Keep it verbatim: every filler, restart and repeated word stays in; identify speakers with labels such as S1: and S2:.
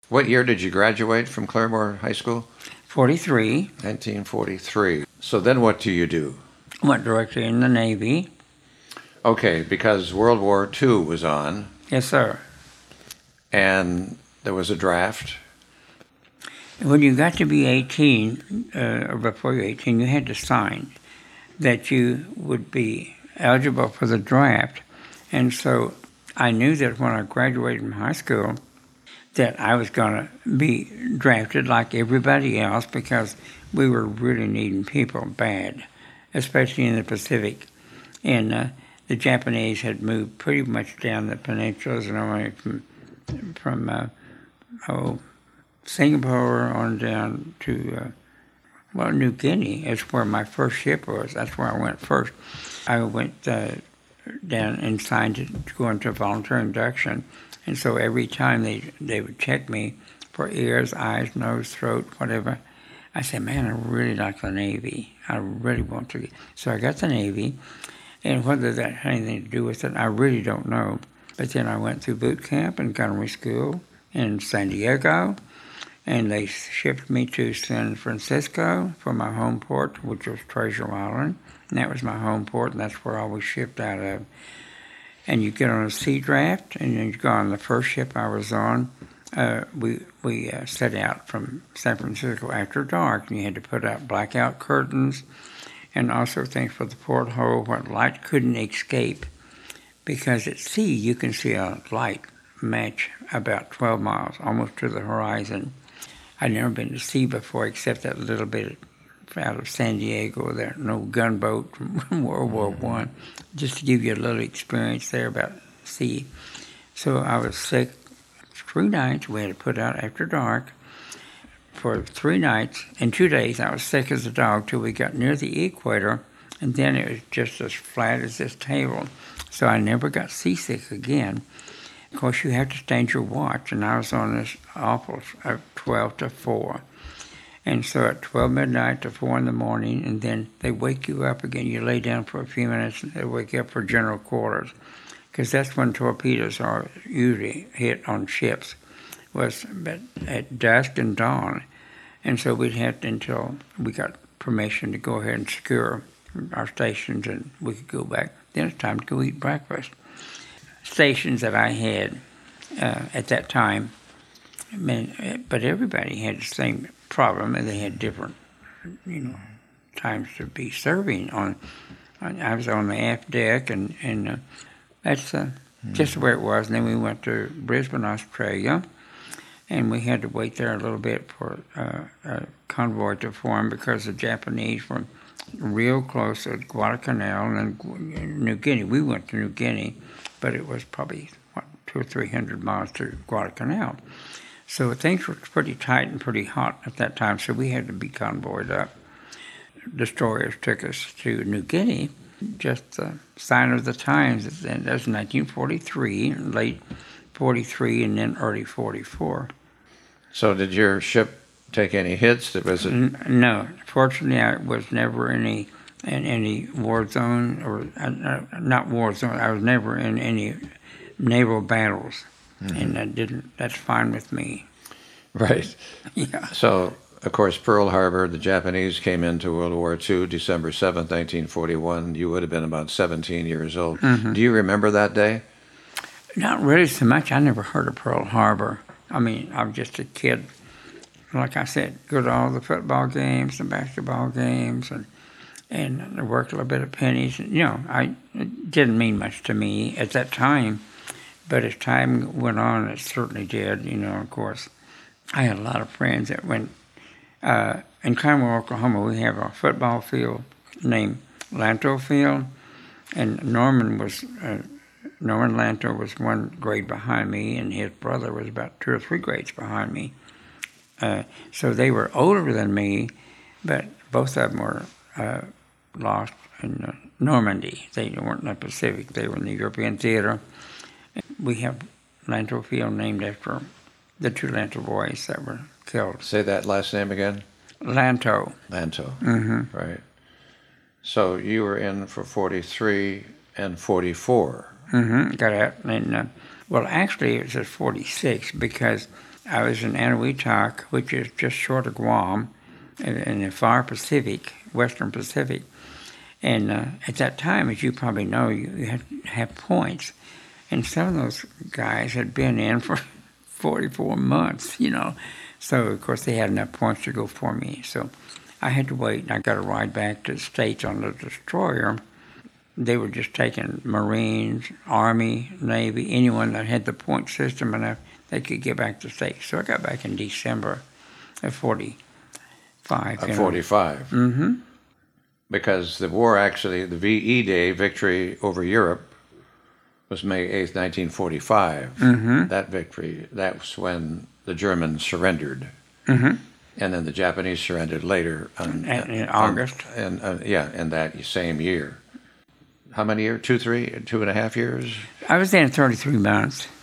S1: What year did you graduate from Claremore High School?
S2: forty-three.
S1: nineteen forty-three. So then what do you do?
S2: Went directly in the Navy.
S1: Okay, because World War Two was on.
S2: Yes, sir.
S1: And there was a draft.
S2: When you got to be eighteen, uh, or before you're eighteen, you had to sign that you would be eligible for the draft. And so I knew that when I graduated from high school that I was going to be drafted like everybody else because we were really needing people bad, especially in the Pacific. And uh, the Japanese had moved pretty much down the peninsulas and away from, from uh, oh, Singapore on down to, uh, well, New Guinea is where my first ship was. That's where I went first. I went uh, down and signed to, to go into voluntary induction. And so every time they, they would check me for ears, eyes, nose, throat, whatever, I said, man, I really like the Navy. I really want to. So I got the Navy. And whether that had anything to do with it, I really don't know. But then I went through boot camp and gunnery school in San Diego. And they shipped me to San Francisco for my home port, which was Treasure Island. And that was my home port, and that's where I was shipped out of. And you get on a sea draft, and then you go on the first ship I was on. Uh, we we uh, set out from San Francisco after dark, and you had to put out blackout curtains and also things for the porthole where light couldn't escape. Because at sea, you can see a light match about twelve miles, almost to the horizon. I'd never been to sea before except that little bit out of San Diego, there, no gunboat from World War One, just to give you a little experience there about sea. So I was sick three nights. We had to put out after dark for three nights. In two days, I was sick as a dog till we got near the equator, and then it was just as flat as this table. So I never got seasick again. Of course, you have to change your watch, and I was on this awful uh, twelve to four. And so at twelve midnight to four in the morning, and then they wake you up again. You lay down for a few minutes, and they wake you up for general quarters, because that's when torpedoes are usually hit on ships, was at dusk and dawn. And so we'd have to, until we got permission to go ahead and secure our stations, and we could go back. Then it's time to go eat breakfast. Stations that I had uh, at that time, I mean, but everybody had the same problem, and they had different, you know, times to be serving on. I was on the aft deck, and and uh, that's uh, mm. just where it was. And then we went to Brisbane, Australia, and we had to wait there a little bit for uh, a convoy to form because the Japanese were real close at Guadalcanal and New Guinea. We went to New Guinea, but it was probably what, two or three hundred miles to Guadalcanal. So things were pretty tight and pretty hot at that time, so we had to be convoyed up. Destroyers took us to New Guinea, just the sign of the times. And that was nineteen forty-three, late forty-three, and then early forty-four.
S1: So did your ship take any hits? Was it?
S2: N- no, fortunately, I was never in any in any war zone, or uh, not war zone. I was never in any naval battles, mm-hmm. and that didn't. That's fine with me.
S1: Right.
S2: Yeah.
S1: So, of course, Pearl Harbor. The Japanese came into World War Two, December seventh, nineteen forty-one. You would have been about seventeen years old. Mm-hmm. Do you remember that day?
S2: Not really so much. I never heard of Pearl Harbor. I mean, I was just a kid. Like I said, go to all the football games and basketball games, and and work a little bit at Penny's. You know, I it didn't mean much to me at that time, but as time went on, it certainly did. You know, of course, I had a lot of friends that went uh, in Claremore, Oklahoma. We have a football field named Lanto Field, and Norman was uh, Norman Lanto was one grade behind me, and his brother was about two or three grades behind me. Uh, so they were older than me, but both of them were uh, lost in uh, Normandy. They weren't in the Pacific. They were in the European theater. We have Lanto Field named after the two Lanto boys that were killed.
S1: Say that last name again.
S2: Lanto.
S1: Lanto.
S2: Mm-hmm.
S1: Right. So you were in for forty-three and forty-four.
S2: Mm-hmm. Got out. And, uh, well, actually, it was just forty-six because I was in Eniwetok, which is just short of Guam, in, in the far Pacific, Western Pacific. And uh, at that time, as you probably know, you, you had to have points. And some of those guys had been in for forty-four months, you know. So, of course, they had enough points to go for me. So I had to wait, and I got a ride back to the States on the destroyer. They were just taking Marines, Army, Navy, anyone that had the point system enough, they could get back to the States. So I got back in December of forty-five.
S1: Of forty-five.
S2: Mm-hmm.
S1: Because the war actually, the V E Day, victory over Europe, was May eighth, nineteen forty-five.
S2: Mm-hmm.
S1: That victory, that's when the Germans surrendered.
S2: Mm-hmm.
S1: And then the Japanese surrendered later. On,
S2: In, in
S1: on,
S2: August.
S1: And uh, yeah, in that same year. How many years? Two, three, two and a half years?
S2: I was there in thirty-three months.